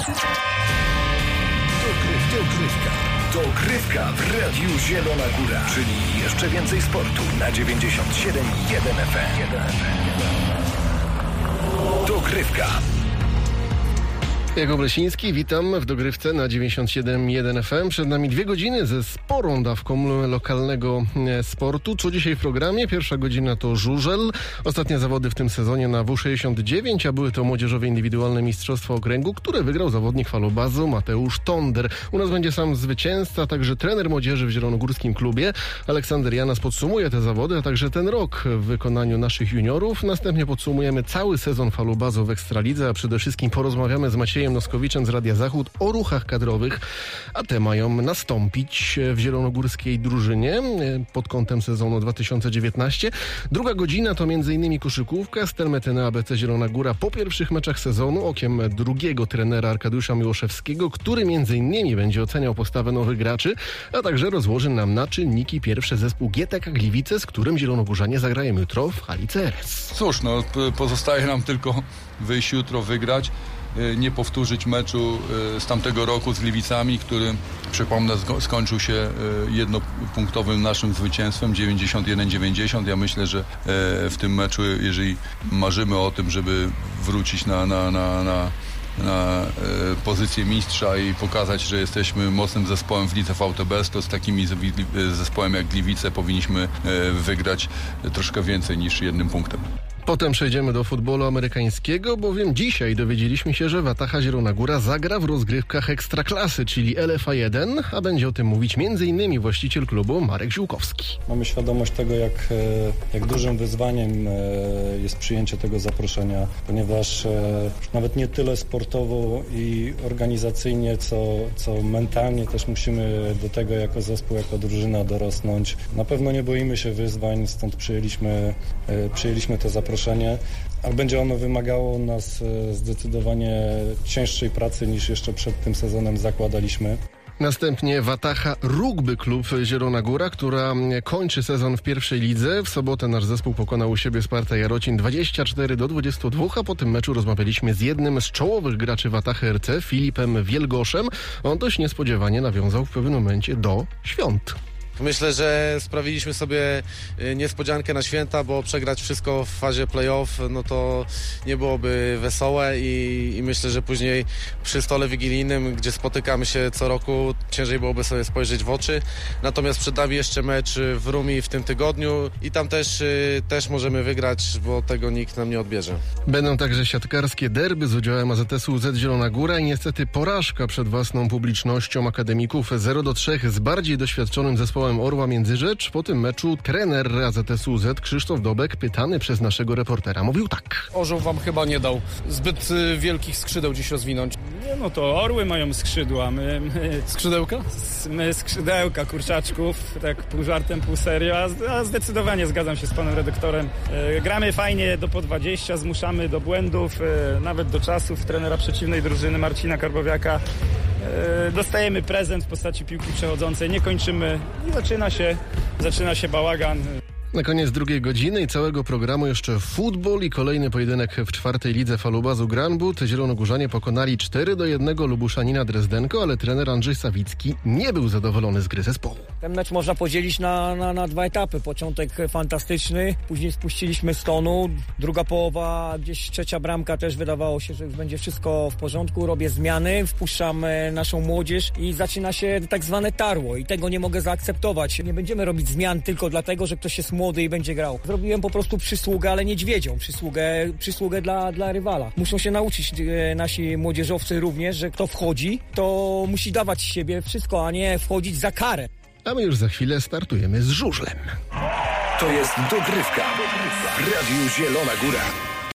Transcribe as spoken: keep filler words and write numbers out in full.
Dogrywka. Dogrywka w Radiu Zielona Góra. Czyli jeszcze więcej sportu na dziewięćdziesiąt siedem i jeden F M. Dogrywka. Jakub Lesiński, witam w Dogrywce na dziewięćdziesiąt siedem i jeden F M. Przed nami dwie godziny ze sporą dawką lokalnego sportu. Co dzisiaj w programie? Pierwsza godzina to żużel. Ostatnie zawody w tym sezonie na W sześćdziesiąt dziewięć, a były to młodzieżowe indywidualne mistrzostwa okręgu, które wygrał zawodnik falobazu Mateusz Tonder. U nas będzie sam zwycięzca, także trener młodzieży w zielonogórskim klubie. Aleksander Janas podsumuje te zawody, a także ten rok w wykonaniu naszych juniorów. Następnie podsumujemy cały sezon falobazu w Ekstralidze, a przede wszystkim porozmawiamy z Maciejem Noskowiczem z Radia Zachód o ruchach kadrowych, a te mają nastąpić w zielonogórskiej drużynie pod kątem sezonu dwa tysiące dziewiętnastego. Druga godzina to m.in. koszykówka, Stelmetena A B C Zielona Góra po pierwszych meczach sezonu, okiem drugiego trenera Arkadiusza Miłoszewskiego, który m.in. będzie oceniał postawę nowych graczy, a także rozłoży nam na czynniki pierwsze zespół G T K Gliwice, z którym zielonogórzanie zagrają jutro w hali C R S. Cóż, no pozostaje nam tylko wyjść jutro, wygrać, nie powtórzyć meczu z tamtego roku z Gliwicami, który, przypomnę, skończył się jednopunktowym naszym zwycięstwem dziewięćdziesiąt jeden dziewięćdziesiąt. Ja myślę, że w tym meczu, jeżeli marzymy o tym, żeby wrócić na, na, na, na, na pozycję mistrza i pokazać, że jesteśmy mocnym zespołem w lidze V T B, to z takim zespołem jak Gliwice powinniśmy wygrać troszkę więcej niż jednym punktem. Potem przejdziemy do futbolu amerykańskiego, bowiem dzisiaj dowiedzieliśmy się, że Wataha Zielona Góra zagra w rozgrywkach Ekstraklasy, czyli L F A jeden, a będzie o tym mówić m.in. właściciel klubu Marek Ziółkowski. Mamy świadomość tego, jak, jak dużym wyzwaniem jest przyjęcie tego zaproszenia, ponieważ nawet nie tyle sportowo i organizacyjnie, co, co mentalnie też musimy do tego jako zespół, jako drużyna dorosnąć. Na pewno nie boimy się wyzwań, stąd przyjęliśmy, przyjęliśmy to zaproszenie. Ale będzie ono wymagało nas zdecydowanie cięższej pracy niż jeszcze przed tym sezonem zakładaliśmy. Następnie Wataha Rugby Klub Zielona Góra, która kończy sezon w pierwszej lidze. W sobotę nasz zespół pokonał u siebie Sparta Jarocin dwadzieścia cztery do dwudziestu dwóch, a po tym meczu rozmawialiśmy z jednym z czołowych graczy Watachy R C, Filipem Wielgoszem. On dość niespodziewanie nawiązał w pewnym momencie do świąt. Myślę, że sprawiliśmy sobie niespodziankę na święta, bo przegrać wszystko w fazie play-off, no to nie byłoby wesołe i, i myślę, że później przy stole wigilijnym, gdzie spotykamy się co roku, ciężej byłoby sobie spojrzeć w oczy. Natomiast przed nami jeszcze mecz w Rumi w tym tygodniu i tam też, też możemy wygrać, bo tego nikt nam nie odbierze. Będą także siatkarskie derby z udziałem A Z S-u Z Zielona Góra i niestety porażka przed własną publicznością akademików zero do trzech z bardziej doświadczonym zespołem Orła Międzyrzecz. Po tym meczu trener A Z S-u Z Krzysztof Dobek, pytany przez naszego reportera, mówił tak. Orzeł wam chyba nie dał zbyt wielkich skrzydeł dziś rozwinąć. Nie, no to orły mają skrzydła, my... my Skrzydełka? My skrzydełka, kurczaczków, tak pół żartem, pół serio, a zdecydowanie zgadzam się z panem redaktorem. E, gramy fajnie do po dwadzieścia, zmuszamy do błędów, e, nawet do czasów trenera przeciwnej drużyny Marcina Karbowiaka. E, dostajemy prezent w postaci piłki przechodzącej, nie kończymy i zaczyna się, zaczyna się bałagan. Na koniec drugiej godziny i całego programu jeszcze futbol i kolejny pojedynek w czwartej lidze falubazu Granbud. Zielonogórzanie pokonali cztery do jednego Lubuszanina Drezdenko, ale trener Andrzej Sawicki nie był zadowolony z gry zespołu. Ten mecz można podzielić na, na, na dwa etapy. Początek fantastyczny, później spuściliśmy z tonu. Druga połowa, gdzieś trzecia bramka też wydawało się, że już będzie wszystko w porządku. Robię zmiany, wpuszczam naszą młodzież i zaczyna się tak zwane tarło i tego nie mogę zaakceptować. Nie będziemy robić zmian tylko dlatego, że ktoś jest młody i będzie grał. Zrobiłem po prostu przysługę, ale niedźwiedzią. Przysługę, przysługę dla, dla rywala. Muszą się nauczyć e, nasi młodzieżowcy również, że kto wchodzi, to musi dawać z siebie wszystko, a nie wchodzić za karę. A my już za chwilę startujemy z żużlem. To jest Dogrywka w Radiu Zielona Góra.